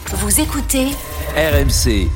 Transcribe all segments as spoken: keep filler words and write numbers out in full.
Vous écoutez R M C.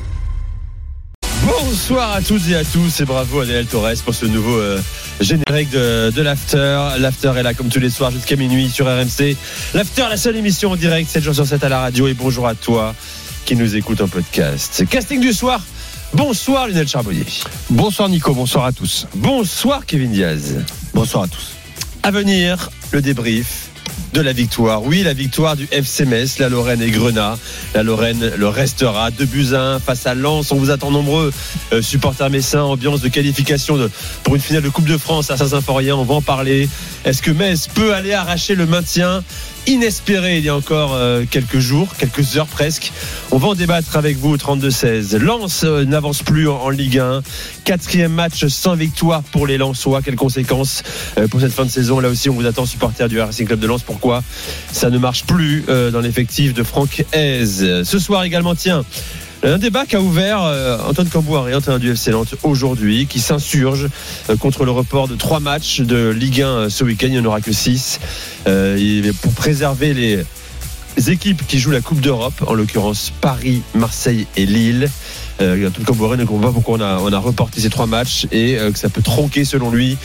Bonsoir à toutes et à tous et bravo à Daniel Torres pour ce nouveau euh, générique de, de l'After. L'After est là comme tous les soirs jusqu'à minuit sur R M C. L'After, la seule émission en direct, sept jours sur sept à la radio. Et bonjour à toi qui nous écoute en podcast. Casting du soir. Bonsoir Lionel Charbonnier. Bonsoir Nico, bonsoir à tous. Bonsoir Kevin Diaz. Bonsoir à tous. À venir, le débrief de la victoire. Oui, la victoire du F C Metz, la Lorraine et Grenat. La Lorraine le restera. deux buts à un face à Lens. On vous attend nombreux, euh, supporters messins. Ambiance de qualification de, pour une finale de Coupe de France à Saint-Symphorien. On va en parler. Est-ce que Metz peut aller arracher le maintien inespéré il y a encore euh, quelques jours, quelques heures presque? On va en débattre avec vous au trente-deux seize. Lens euh, n'avance plus en, en Ligue un. Quatrième match sans victoire pour les Lensois. Quelles conséquences euh, pour cette fin de saison? Là aussi, on vous attend, supporters du Racing Club de Lens. Pourquoi ça ne marche plus euh, dans l'effectif de Franck Hez? Ce soir également, tiens, un débat qu'a ouvert euh, Antoine Cambouaré, entraîneur du F C Nantes aujourd'hui, qui s'insurge euh, contre le report de trois matchs de Ligue un euh, ce week-end. Il n'y en aura que six. Euh, pour préserver les équipes qui jouent la Coupe d'Europe, en l'occurrence Paris, Marseille et Lille. Euh, Antoine Cambouaré ne comprend pas pourquoi on a, on a reporté ces trois matchs et euh, que ça peut tronquer, selon lui,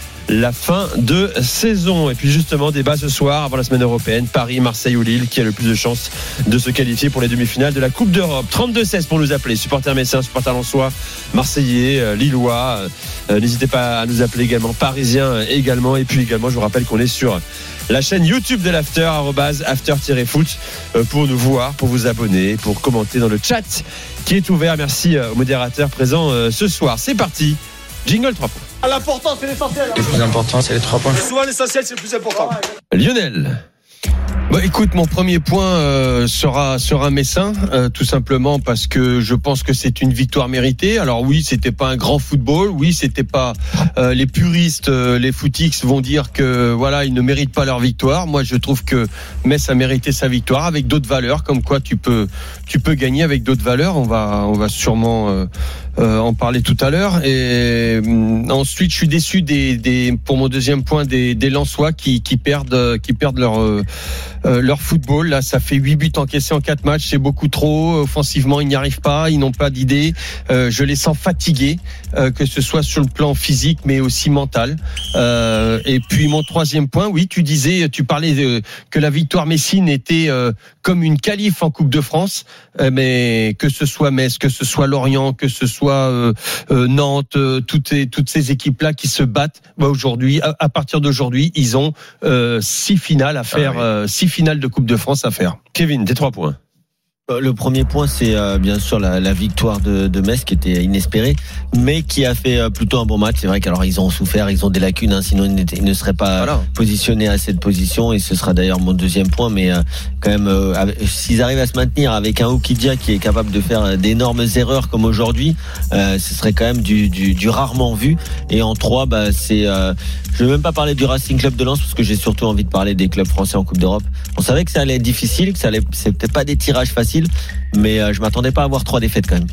la fin de saison. Et puis justement, débat ce soir avant la semaine européenne, Paris, Marseille ou Lille, qui a le plus de chances de se qualifier pour les demi-finales de la Coupe d'Europe. trente-deux seize pour nous appeler, supporters messins, supporters lensois, marseillais, euh, lillois. Euh, n'hésitez pas à nous appeler également, parisiens également. Et puis également, je vous rappelle qu'on est sur la chaîne YouTube de l'After, arrobase after-foot, euh, pour nous voir, pour vous abonner, pour commenter dans le chat qui est ouvert. Merci euh, aux modérateurs présents euh, ce soir. C'est parti, jingle trois points. L'important, c'est l'essentiel. Le plus important, c'est les trois points. Souvent, l'essentiel, c'est le plus important. Lionel. Bah, écoute, mon premier point euh, sera sur un messin, euh, tout simplement parce que je pense que c'est une victoire méritée. Alors oui, c'était pas un grand football, oui, c'était pas euh, les puristes, euh, les footix vont dire que voilà, ils ne méritent pas leur victoire. Moi, je trouve que Metz a mérité sa victoire avec d'autres valeurs, comme quoi tu peux tu peux gagner avec d'autres valeurs. On va on va sûrement euh, euh, en parler tout à l'heure. Et euh, ensuite, je suis déçu des des pour mon deuxième point des des Lensois qui qui perdent qui perdent leur euh, Euh, leur football. Là, ça fait huit buts encaissés en quatre matchs, c'est beaucoup trop. Offensivement, ils n'y arrivent pas, ils n'ont pas d'idée. Euh, je les sens fatigués, euh, que ce soit sur le plan physique, mais aussi mental. Euh, et puis mon troisième point, oui, tu disais, tu parlais de, que la victoire messine était euh, comme une qualif en Coupe de France, euh, mais que ce soit Metz, que ce soit Lorient, que ce soit euh, euh, Nantes, euh, toutes ces, toutes ces équipes-là qui se battent. Bah, aujourd'hui, à, à partir d'aujourd'hui, ils ont euh, six finales à faire, ah oui. euh, six finale de Coupe de France à faire. Kevin, tes trois points. Le premier point, c'est euh, bien sûr la, la victoire de, de Metz qui était inespérée, mais qui a fait euh, plutôt un bon match. C'est vrai qu'alors ils ont souffert, ils ont des lacunes, hein, sinon ils, ils ne seraient pas voilà. positionnés à cette position. Et ce sera d'ailleurs mon deuxième point. Mais euh, quand même, euh, avec, s'ils arrivent à se maintenir avec un Oukidia qui est capable de faire d'énormes erreurs comme aujourd'hui, euh, ce serait quand même du, du, du rarement vu. Et en trois, bah, c'est, euh, je ne vais même pas parler du Racing Club de Lens parce que j'ai surtout envie de parler des clubs français en Coupe d'Europe. On savait que ça allait être difficile, que ça allait, c'était pas des tirages faciles. Mais euh, je m'attendais pas à avoir trois défaites quand même.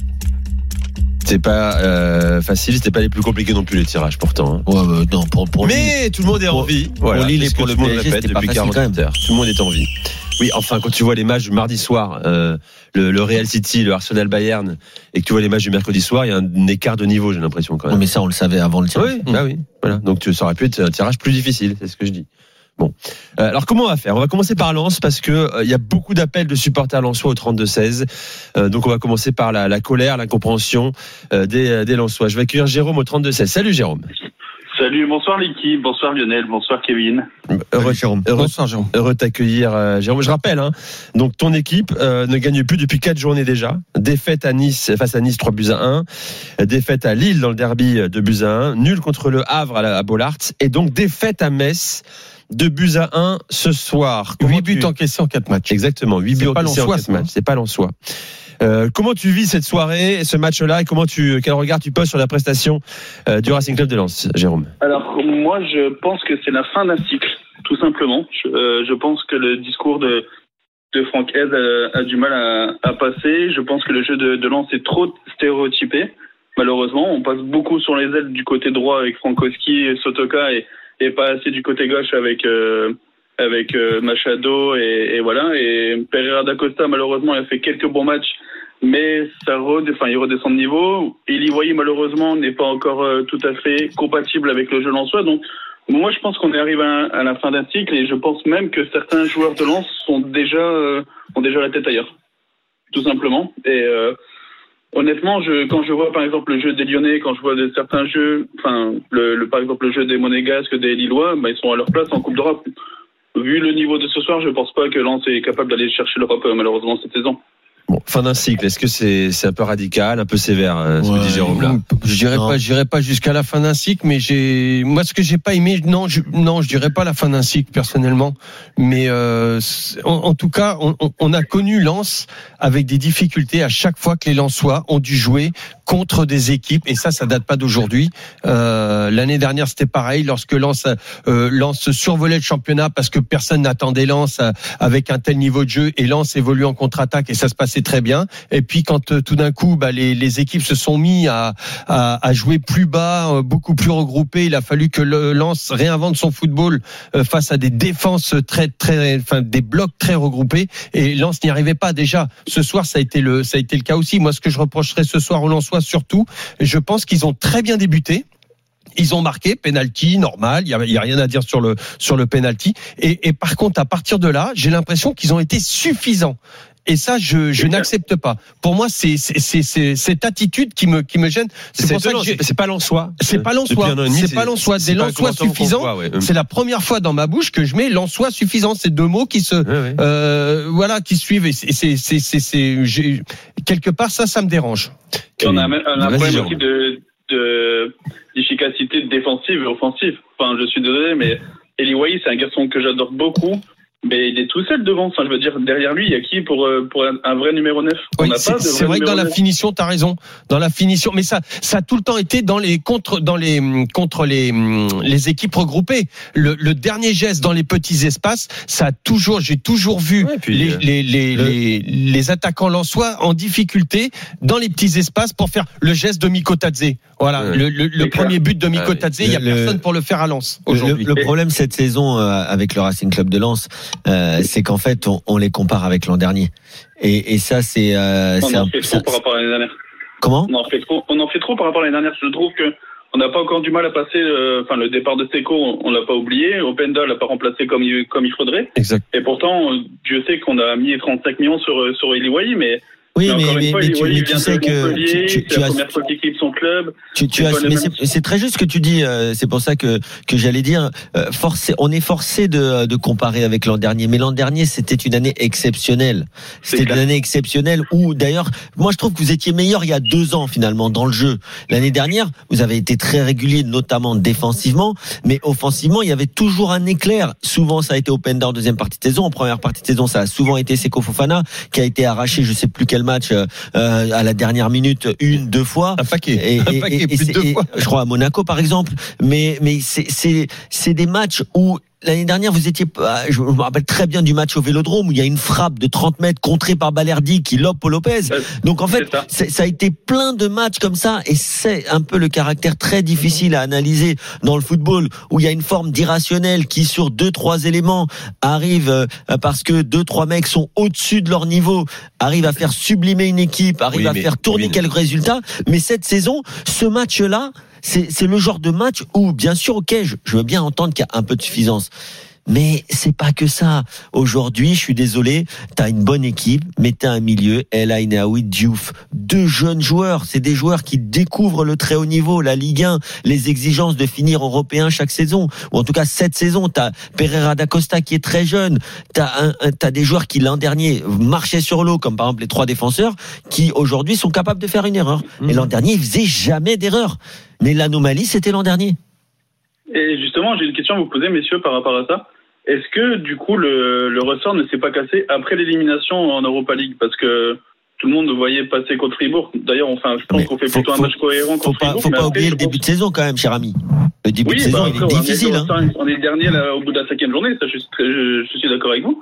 C'est pas euh, facile, c'était pas les plus compliqués non plus les tirages pourtant. Hein. Ouais, euh, non, pour, pour mais Lille, tout le monde est en pour, vie. Pour voilà, Lille et pour le P S G, c'était pas facile quand même. Heures. Tout le monde est en vie. Oui, enfin quand tu vois les matchs du mardi soir, euh, le, le Real City, le Arsenal Bayern, et que tu vois les matchs du mercredi soir, il y a un écart de niveau, j'ai l'impression quand même. Non, mais ça on le savait avant le tirage. Oui, mmh. bah oui. Voilà. Donc ça aurait pu être un tirage plus difficile, c'est ce que je dis. Bon, euh, alors comment on va faire? On va commencer par Lens parce que il euh, y a beaucoup d'appels de supporters lensois au trente-deux seize. Euh, donc on va commencer par la, la colère, l'incompréhension euh, des, des Lensois. Je vais accueillir Jérôme au trente-deux seize. Salut Jérôme. Salut, bonsoir l'équipe, bonsoir Lionel, bonsoir Kevin. Heureux, Jérôme. Heureux, bonsoir Jérôme. Heureux de t'accueillir euh, Jérôme. Je rappelle, hein, donc ton équipe euh, ne gagne plus depuis quatre journées déjà. Défaite à Nice face à Nice trois buts à un. Défaite à Lille dans le derby deux buts à un. Nul contre le Havre à, la, à Bollaert. Et donc défaite à Metz. deux buts à un ce soir. huit buts encaissés en quatre matchs. Exactement, huit buts encaissés en quatre matchs. C'est pas Lensois. Euh, comment tu vis cette soirée, ce match-là, et comment tu, quel regard tu poses sur la prestation euh, du Racing Club de Lens, Jérôme? Alors moi, je pense que c'est la fin d'un cycle, tout simplement. Je, euh, je pense que le discours de de Franck Hez a, a du mal à, à passer. Je pense que le jeu de, de Lens est trop stéréotypé. Malheureusement, on passe beaucoup sur les ailes du côté droit avec Frankowski et Sotoka et, et pas assez du côté gauche avec euh, avec euh, Machado et, et voilà. Et Pereira da Costa, malheureusement, il a fait quelques bons matchs, mais ça redescend, enfin, il redescend de niveau. Eli Wahi, malheureusement, n'est pas encore euh, tout à fait compatible avec le jeu lensois. Donc, moi, je pense qu'on est arrivé à, à la fin d'un cycle et je pense même que certains joueurs de Lens sont déjà, euh, ont déjà la tête ailleurs, tout simplement. Et euh, honnêtement, je, quand je vois par exemple le jeu des Lyonnais, quand je vois de certains jeux, enfin, le, le, par exemple le jeu des Monégasques, des Lillois, bah, ils sont à leur place en Coupe d'Europe. Vu le niveau de ce soir, je pense pas que Lens est capable d'aller chercher l'Europe, malheureusement, cette saison. Bon, fin d'un cycle, est-ce que c'est, c'est un peu radical, un peu sévère, ce ouais, que dit Jérôme là? Je dirais pas, je dirais pas jusqu'à la fin d'un cycle, mais j'ai, moi, ce que j'ai pas aimé, non, je, non, je dirais pas la fin d'un cycle personnellement, mais euh, en, en tout cas, on, on a connu Lens avec des difficultés à chaque fois que les Lensois ont dû jouer contre des équipes, et ça, ça date pas d'aujourd'hui. Euh, l'année dernière, c'était pareil, lorsque Lens, euh, Lens survolait le championnat parce que personne n'attendait Lens avec un tel niveau de jeu, et Lens évolue en contre-attaque et ça se passait très bien. Et puis quand euh, tout d'un coup, bah, les, les équipes se sont mis à, à, à jouer plus bas, euh, beaucoup plus regroupées, il a fallu que le Lens réinvente son football euh, face à des défenses très, très, enfin des blocs très regroupés, et Lens n'y arrivait pas. Déjà, ce soir, ça a été le, ça a été le cas aussi. Moi, ce que je reprocherais ce soir aux Lensois, surtout, je pense qu'ils ont très bien débuté. Ils ont marqué, penalty, normal, il y a, y a rien à dire sur le sur le penalty. Et, et par contre, à partir de là, j'ai l'impression qu'ils ont été suffisants. Et ça, je, je n'accepte pas. Pour moi, c'est, c'est, c'est, c'est cette attitude qui me, qui me gêne. C'est, c'est pour ça que j'ai... c'est pas Lensois. C'est pas Lensois. C'est pas Lensois. Des Lensois suffisants. Ouais. C'est la première fois dans ma bouche que je mets Lensois suffisant. C'est deux mots qui se, ouais, ouais. Euh, voilà, qui suivent. Et c'est, c'est, c'est, c'est, c'est j'ai, quelque part, ça, ça me dérange. Et on a, on a un problème aussi de, de, d'efficacité défensive et offensive. Enfin, je suis désolé, mais Eli Wahi, c'est un garçon que j'adore beaucoup. Mais il est tout seul devant. Enfin, je veux dire, derrière lui, il y a qui pour pour un, un vrai numéro neuf? On oui, n'a c'est, pas de c'est vrai que dans neuf. La finition, t'as raison. Dans la finition, mais ça, ça a tout le temps été dans les contre, dans les contre les les équipes regroupées. Le, le dernier geste dans les petits espaces, ça a toujours, j'ai toujours vu ouais, puis, les, euh, les les le... les les attaquants lensois en difficulté dans les petits espaces pour faire le geste de Mikotadze. Voilà, ouais. le, le, le premier but de Mikotadze, il y a le, personne pour le faire à Lens aujourd'hui. Le, le problème cette saison euh, avec le Racing Club de Lens, euh, c'est qu'en fait on, on les compare avec l'an dernier. Et, et ça c'est. Euh, on c'est en un, fait trop par rapport à l'année dernière. Comment ? On en fait trop. On en fait trop par rapport à l'année dernière. Je trouve que on n'a pas encore du mal à passer. Euh, enfin, le départ de Seko, on, on l'a pas oublié. Openda l'a pas remplacé comme il, comme il faudrait. Exact. Et pourtant, Dieu sait qu'on a mis trente-cinq millions sur sur Eli Wahi, mais. Oui, mais, mais, fois, mais, tu, mais tu sais que tu, tu, c'est tu la as, première fois qu'il quitte son club. Tu, tu as, mais c'est, c'est très juste ce que tu dis. Euh, c'est pour ça que que j'allais dire. Euh, forcé, on est forcé de de comparer avec l'an dernier. Mais l'an dernier, c'était une année exceptionnelle. C'était une année exceptionnelle où, d'ailleurs, moi je trouve que vous étiez meilleur il y a deux ans finalement dans le jeu. L'année dernière, vous avez été très régulier, notamment défensivement, mais offensivement, il y avait toujours un éclair. Souvent, ça a été Openda en deuxième partie de saison. En première partie de saison, ça a souvent été Seko Fofana qui a été arraché. Je sais plus quel match. Euh, à la dernière minute, une, deux fois. Un paquet. Et, un paquet, et, plus de deux et, fois. Je crois à Monaco, par exemple. Mais, mais c'est, c'est, c'est des matchs où l'année dernière, vous étiez, je me rappelle très bien du match au Vélodrome où il y a une frappe de trente mètres contrée par Balerdi qui lobe Paul Lopez. Donc en fait, ça. C'est, ça a été plein de matchs comme ça et c'est un peu le caractère très difficile à analyser dans le football où il y a une forme d'irrationnel qui sur deux, trois éléments arrive parce que deux, trois mecs sont au-dessus de leur niveau, arrive à faire sublimer une équipe, arrive oui, à faire tourner oui, quelques résultats. Mais cette saison, ce match-là, C'est, c'est le genre de match où, bien sûr, ok, je, je veux bien entendre qu'il y a un peu de suffisance. Mais c'est pas que ça. Aujourd'hui, je suis désolé, t'as une bonne équipe, mais t'as un milieu, El Ainaoui, Diouf, deux jeunes joueurs. C'est des joueurs qui découvrent le très haut niveau, la Ligue un, les exigences de finir européen chaque saison, ou en tout cas cette saison. T'as Pereira da Costa qui est très jeune. T'as un, un, t'as des joueurs qui l'an dernier marchaient sur l'eau, comme par exemple les trois défenseurs, qui aujourd'hui sont capables de faire une erreur. Mmh. Et l'an dernier, ils faisaient jamais d'erreur. Mais l'anomalie, c'était l'an dernier. Et justement, j'ai une question à vous poser, messieurs, par rapport à ça. Est-ce que, du coup, le, le ressort ne s'est pas cassé après l'élimination en Europa League? Parce que tout le monde voyait passer contre Fribourg. D'ailleurs, enfin, je pense mais qu'on fait plutôt faut, un match cohérent contre pas, Fribourg. Faut pas après, oublier le début pense... de saison, quand même, cher ami. Le début oui, de saison, bah, il est difficile. On est, hein. on est dernier là, au bout de la cinquième journée, ça, je, suis très, je, je suis d'accord avec vous.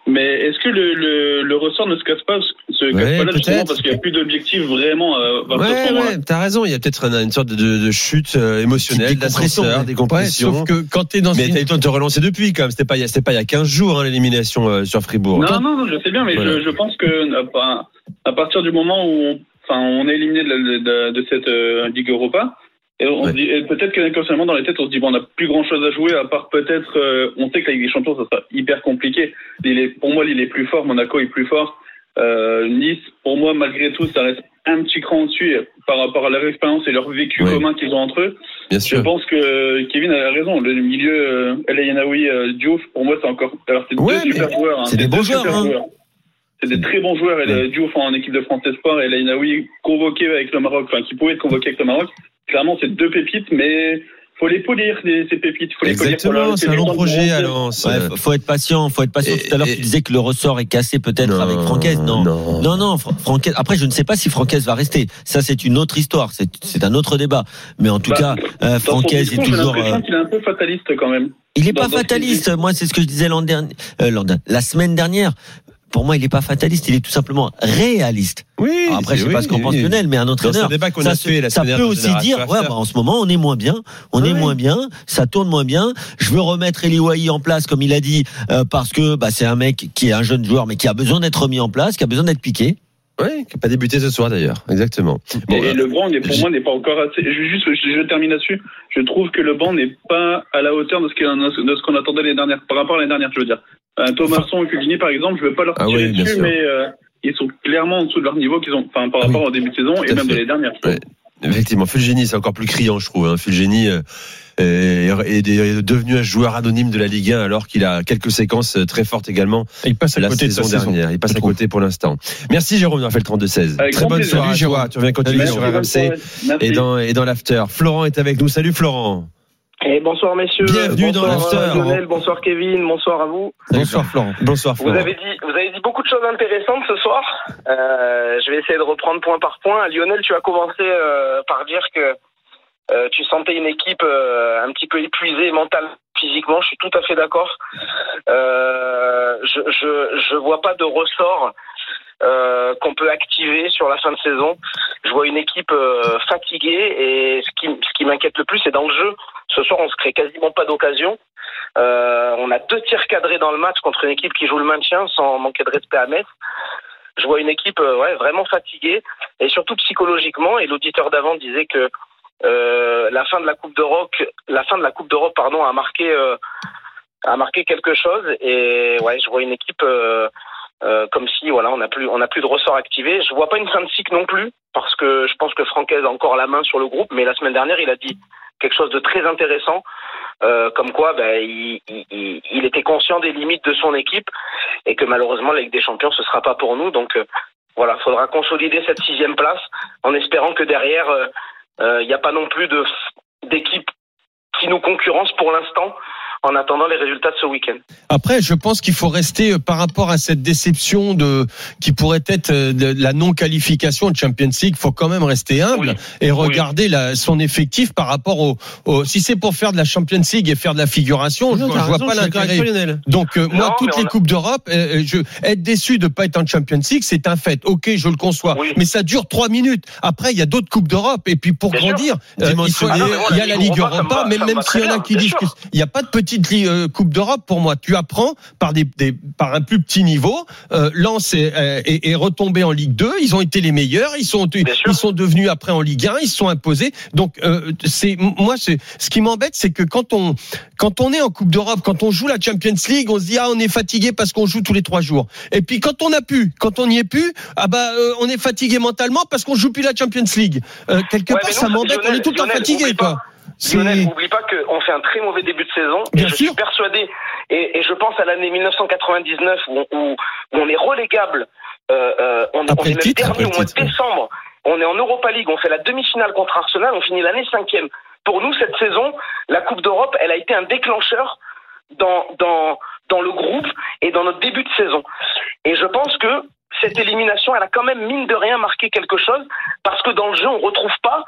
Mais est-ce que le, le, le ressort ne se casse pas, se casse ouais, pas là justement peut-être. parce qu'il n'y a plus d'objectif vraiment à partir Ouais, de ce moment-là. ouais, t'as raison. Il y a peut-être une, une sorte de, de chute euh, émotionnelle, d'ascenseur, des compressions. Ouais, sauf que quand t'es dans mais une... t'as eu le temps de te relancer depuis, quand même. C'était pas, il y a, c'était pas il y a quinze jours, hein, l'élimination euh, sur Fribourg. Non, non, non, je sais bien, mais voilà. je, je pense que à, à partir du moment où on, enfin, on est éliminé de, de, de, de cette euh, Ligue Europa, et on ouais. se dit, et peut-être qu'inconsciemment dans les têtes, on se dit bon, on n'a plus grand-chose à jouer, à part peut-être, euh, on sait que la Ligue des Champions, ça sera hyper compliqué. Il est, pour moi, Lille est plus fort, Monaco est plus fort. Euh, Nice, pour moi, malgré tout, ça reste un petit cran au-dessus par rapport à leur expérience et leur vécu ouais. commun qu'ils ont entre eux. Bien sûr. Je pense que Kevin a raison. Le milieu euh, El Ayenaoui, euh, Diouf, pour moi, c'est encore. Alors, c'est ouais, deux super joueurs. Hein. C'est des bons joueurs. Hein. joueurs. C'est des très bons joueurs. Et ouais. Diouf en équipe de France Espoir et El Ayenaoui convoqué avec le Maroc, enfin qui pouvait être convoqué avec le Maroc. Clairement, c'est deux pépites, mais faut les polir, les, ces pépites. Faut Exactement, les polir c'est un long projet à Lens. Ouais, faut être patient, faut être patient. Et, Tout à l'heure, et, tu disais que le ressort est cassé peut-être non, avec Francaise. Non, non, non, non Francaise. Après, je ne sais pas si Francaise va rester. Ça, c'est une autre histoire. C'est, c'est un autre débat. Mais en tout bah, cas, euh, Francaise est toujours. J'ai l'impression qu'il est un peu fataliste quand même. Il est pas fataliste. Moi, c'est ce que je disais l'an dernier, euh, l'an dernier, la semaine dernière. Pour moi, il n'est pas fataliste, il est tout simplement réaliste. Oui. Alors après, je sais oui, pas ce qu'en oui, pense Lionel, mais un entraîneur. Dans ce débat qu'on ça, a fait la ça peut aussi dire, ouais, bah, en ce moment, on est moins bien, on ouais. est moins bien, ça tourne moins bien. Je veux remettre Eli Wahi en place, comme il a dit, euh, parce que bah, c'est un mec qui est un jeune joueur, mais qui a besoin d'être remis en place, qui a besoin d'être piqué. Oui, qui n'a pas débuté ce soir d'ailleurs, exactement. Bon, et, et le banc, pour moi, n'est pas encore assez. Je, juste, je, je termine là-dessus. Je trouve que le banc n'est pas à la hauteur de ce qu'on, de ce qu'on attendait les dernières, par rapport à l'année dernière, je veux dire. Un Thomasson et Fulgini, par exemple, je ne veux pas leur tirer ah oui, dessus, mais euh, ils sont clairement en dessous de leur niveau qu'ils ont, enfin, par rapport ah oui. au début de saison et même de l'année dernière. Ouais. Effectivement, Fulgini, c'est encore plus criant, je trouve. Hein. Fulgini euh, est, est, est devenu un joueur anonyme de la Ligue un alors qu'il a quelques séquences très fortes également. Et il passe à la côté saison de sa dernière. saison. Il passe à côté pour l'instant. Merci Jérôme d'avoir fait le trente-deux seize. Avec Très bonne plaisir. soirée à toi. Tu reviens continuer Merci, sur R M C et dans, et dans l'after. Florent est avec nous. Salut Florent. Et bonsoir messieurs. Bienvenue bonsoir dans l'after. Lionel, bonsoir Kevin, bonsoir à vous. Bonsoir Florent. Bonsoir Florent. Vous avez dit, vous avez dit beaucoup de choses intéressantes ce soir. Euh, je vais essayer de reprendre point par point. Lionel, tu as commencé euh, par dire que euh, tu sentais une équipe euh, un petit peu épuisée mentalement, physiquement. Je suis tout à fait d'accord. Euh, je, je, je vois pas de ressort Euh, qu'on peut activer sur la fin de saison. Je vois une équipe euh, fatiguée et ce qui, ce qui m'inquiète le plus, c'est dans le jeu. Ce soir, on se crée quasiment pas d'occasion. Euh, on a deux tirs cadrés dans le match contre une équipe qui joue le maintien sans manquer de respect à Metz. Je vois une équipe euh, ouais, vraiment fatiguée et surtout psychologiquement. Et l'auditeur d'avant disait que euh, la fin de la Coupe d'Europe, la fin de la Coupe d'Europe, pardon, a marqué, euh, a marqué quelque chose. Et ouais, je vois une équipe euh, Euh, comme si voilà on n'a plus on n'a plus de ressort activé. Je vois pas une fin de cycle non plus parce que je pense que Francaise a encore la main sur le groupe, mais la semaine dernière il a dit quelque chose de très intéressant, euh, comme quoi ben il, il, il était conscient des limites de son équipe et que malheureusement la Ligue des Champions ce sera pas pour nous. Donc euh, voilà, faudra consolider cette sixième place en espérant que derrière il euh, n'y euh, a pas non plus de d'équipe qui nous concurrence pour l'instant, en attendant les résultats de ce week-end. Après, je pense qu'il faut rester par rapport à cette déception de qui pourrait être de la non-qualification de Champions League. Il faut quand même rester humble oui. et regarder oui. la, son effectif par rapport au, au. Si c'est pour faire de la Champions League et faire de la figuration, non, je, je vois raison, pas l'intérêt. Donc euh, non, moi, toutes les a... coupes d'Europe, euh, je être déçu de pas être en Champions League, c'est un fait. Ok, je le conçois, oui. mais ça dure trois minutes. Après, il y a d'autres coupes d'Europe et puis pour Bien grandir, euh, il, faut, ah non, voilà, il y a la Ligue Europa, mais même s'il y en a qui disent qu'il n'y a pas de petite Coupe d'Europe, pour moi, tu apprends par des, des par un plus petit niveau. Euh, Lens est, est, est retombé en Ligue deux. Ils ont été les meilleurs. Ils sont ils sont devenus après en Ligue un. Ils se sont imposés. Donc euh, c'est moi c'est ce qui m'embête, c'est que quand on quand on est en Coupe d'Europe, quand on joue la Champions League, on se dit ah on est fatigué parce qu'on joue tous les trois jours. Et puis quand on a pu, quand on n'y est plus, ah bah euh, on est fatigué mentalement parce qu'on joue plus la Champions League. Euh, quelque ouais, part nous, ça m'embête. Lionel, on est tout le temps fatigué quoi. Lionel, n'oublie pas qu'on fait un très mauvais début de saison. Bien et je sûr. suis persuadé, et, et je pense à l'année dix-neuf cent quatre-vingt-dix-neuf où on, où, où on est relégable. Euh, euh, on, on est même titre, dernier au mois de décembre. On est en Europa League. On fait la demi-finale contre Arsenal. On finit l'année cinquième. Pour nous, cette saison, la Coupe d'Europe, elle a été un déclencheur dans dans dans le groupe et dans notre début de saison. Et je pense que cette élimination, elle a quand même mine de rien marqué quelque chose parce que dans le jeu, on retrouve pas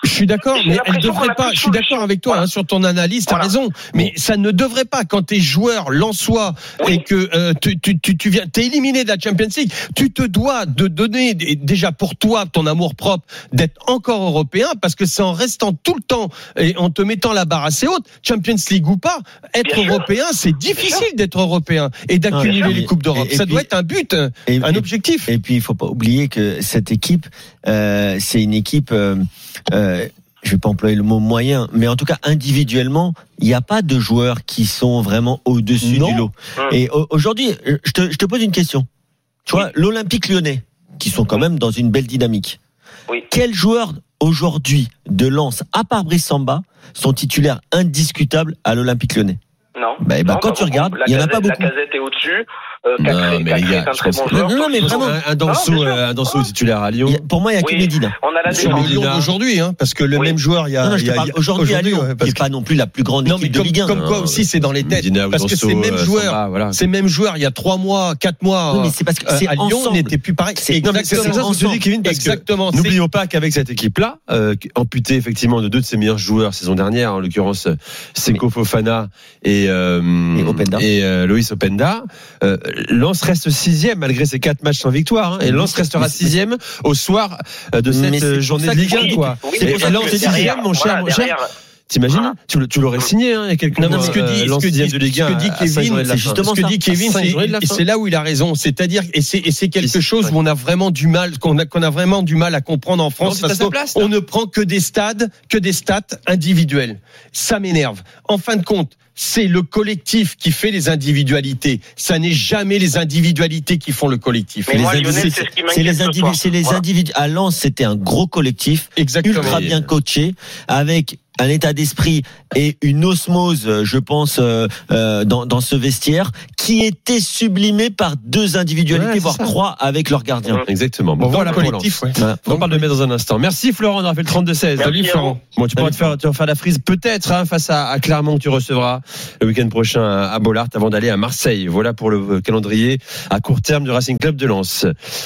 Je suis d'accord, J'ai mais elle l'impression qu'on devrait a pas. plus Je suis de d'accord avec toi voilà. hein, sur ton analyse. T'as Voilà. raison, mais ça ne devrait pas. Quand t'es joueur lensois Oui. et que euh, tu, tu, tu, tu viens, t'es éliminé de la Champions League, tu te dois de donner déjà pour toi ton amour propre d'être encore européen, parce que c'est en restant tout le temps et en te mettant la barre assez haute, Champions League ou pas, être Bien européen, sûr. c'est difficile d'être européen et d'accumuler Non, les coupes d'Europe. et- et Ça puis- doit être un but, et- un et- objectif. Et puis il faut pas oublier que cette équipe, euh, c'est une équipe. Euh, euh, je vais pas employer le mot moyen, mais en tout cas individuellement, il n'y a pas de joueurs qui sont vraiment au-dessus Non. du lot. Hum. Et au- aujourd'hui, je te, je te pose une question. Tu vois, l'Olympique Lyonnais, qui sont quand même dans une belle dynamique. Oui. Quels joueurs aujourd'hui de Lens, à part Brice Samba, sont titulaires indiscutables à l'Olympique Lyonnais? Non. Bah, bah, Non, quand pas tu beaucoup. regardes, La il y en a Casette- pas beaucoup. La Casette est au-dessus. Euh, Non, Cacré- mais Cacré les gars, est un je très pense bon que- joueur. Non, non, mais Ils ont- vraiment. Un Danso, Non, bien sûr. un Danso titulaire à Il Lyon. y a- pour moi, il y a que Oui. Medina. On a la Sur défense. le Lyon Medina. d'aujourd'hui, hein, parce que le Oui. même joueur, il y a. Non, non, je il y te a- parle il y a- aujourd'hui à Lyon, ouais, qui parce n'est que- pas non plus la plus grande Non, mais équipe de comme, Ligue un. comme quoi aussi, c'est dans les têtes. Medina, Parce que Danso, ces mêmes euh, joueurs, Samba, voilà. ces mêmes joueurs, il y a trois mois, quatre mois, Oui, mais c'est parce que euh, c'est à Lyon, ensemble. n'étaient plus pareil. C'est- Non, mais c'est c'est ça ce que je te dis, Kevin, parce que Exactement. c'est- n'oublions pas qu'avec cette équipe-là, euh, amputée effectivement de deux de ses meilleurs joueurs saison dernière, en l'occurrence Seko Fofana et, euh, Et Openda. et euh, Loïs Openda, euh, Lens reste sixième malgré ses quatre matchs sans victoire, hein, et Lens restera Mais c'est- sixième au soir euh, de cette Mais c'est euh, pour journée ça de que- Ligue un, Oui, quoi. oui, Et- c'est et pour ça Lens que est derrière, sixième, mon cher, voilà, mon cher. derrière, T'imagines Voilà. tu, le- tu l'aurais signé hein, il y a quelques Non, mois. mais ce que dit, euh, ce Lens que dit, sixième de Ligue un ce que dit à cinq Kevin, journées de la c'est fin. justement ce que ça. dit Kevin, À cinq c'est, journées de la et fin. c'est là où il a raison. C'est-à-dire, et c'est, et c'est quelque Six, chose cinq. où on a vraiment du mal, qu'on a, qu'on a vraiment du mal à comprendre en Non, France, c'est à parce sa qu'on place, là. on ne prend que des stades, que des stats individuels. Ça m'énerve. En fin de compte, c'est le collectif qui fait les individualités. Ça n'est jamais les individualités qui font le collectif. Mais Les moi, individus- Lionel, c'est ce qui c'est les m'inquiète ce individus, soir. c'est les Voilà. individus. À Lens, c'était un gros collectif, Exactement. ultra bien coaché, avec un état d'esprit et une osmose, je pense, euh, euh, dans, dans ce vestiaire, qui était sublimé par deux individualités, Ouais, c'est voire ça. trois avec leur gardien. Exactement. Bon, Bon, voilà le pour collectif, Lens. ouais. Voilà. On parle de Metz dans un instant. Merci Florent, on a fait le trente-deux seize. Merci Salut à Florent. Bon, tu pourras te faire, tu vas faire la frise peut-être hein, face à, à Clermont que tu recevras le week-end prochain à, à Bollaert avant d'aller à Marseille. Voilà pour le calendrier à court terme du Racing Club de Lens.